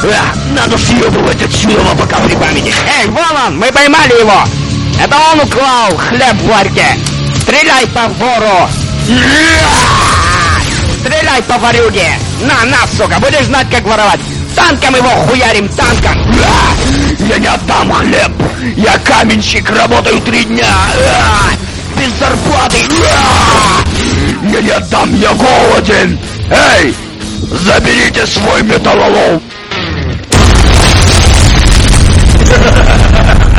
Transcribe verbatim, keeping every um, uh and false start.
А, надо съебывать отсюда, пока при памяти. Эй, вон он, мы поймали его. Это он украл хлеб в ларьке. Стреляй по вору. Стреляй по ворюге. На, на, сука, будешь знать, как воровать. Танком его хуярим, танком. Я не отдам хлеб. Я каменщик, работаю три дня. Без зарплаты. Я не отдам, я голоден. Эй, заберите свой металлолом.